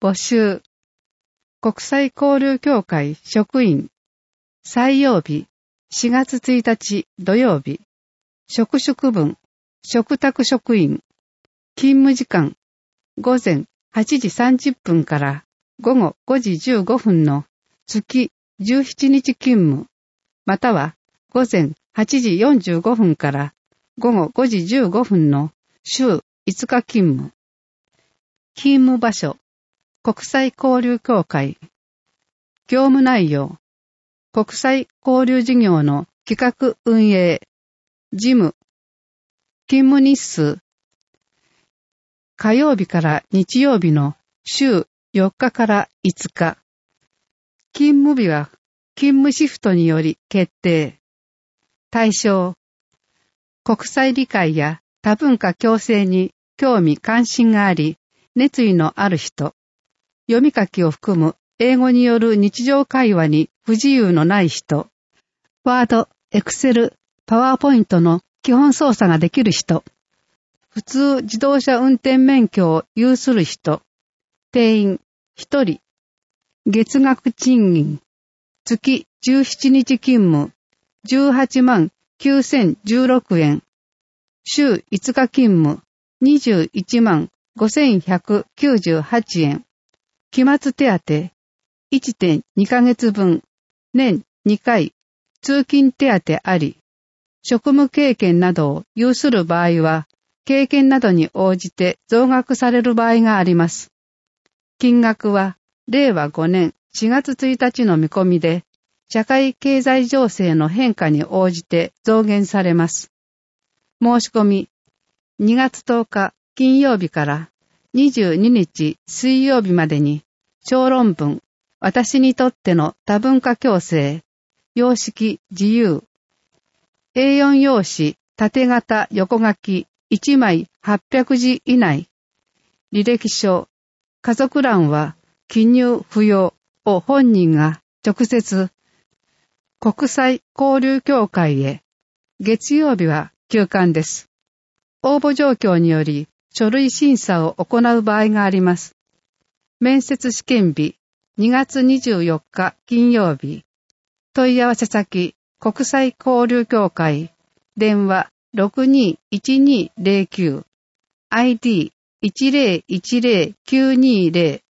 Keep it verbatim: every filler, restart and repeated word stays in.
募集。国際交流協会職員。採用日、しがつついたち土曜日。職宿分、嘱託職員。勤務時間、午前はちじさんじゅっぷんから午後ごじじゅうごふんの月じゅうしちにち勤務、または午前はちじよんじゅうごふんから午後ごじじゅうごふんの週いつか勤務。勤務場所、国際交流協会。業務内容、国際交流事業の企画運営、事務。勤務日数、火曜日から日曜日の週よっかからいつか。勤務日は勤務シフトにより決定。対象、国際理解や多文化共生に興味関心があり、熱意のある人。読み書きを含む英語による日常会話に不自由のない人。ワード、エクセル、パワーポイントの基本操作ができる人。普通自動車運転免許を有する人。定員ひとり。月額賃金。月じゅうしちにち勤務。じゅうはちまんきゅうせんじゅうろくえん。週いつか勤務。にじゅういちまんごせんひゃくきゅうじゅうはちえん。期末手当 いってんにかげつぶん。年にかい。通勤手当あり。職務経験などを有する場合は、経験などに応じて増額される場合があります。金額は、れいわごねんしがつついたちの見込みで、社会経済情勢の変化に応じて増減されます。申し込み、にがつとおか金曜日からにじゅうににち水曜日までに、小論文、私にとっての多文化共生、様式自由、エーよん 用紙、縦型横書きいちまいはっぴゃくじ以内、履歴書、家族欄は記入不要を本人が直接、国際交流協会へ、月曜日は休館です。応募状況により書類審査を行う場合があります。面接試験日、にがつにじゅうよっか金曜日。問い合わせ先、国際交流協会、電話 ろくにーいちにーぜろきゅう、アイディーいちぜろいちぜろきゅうにーぜろ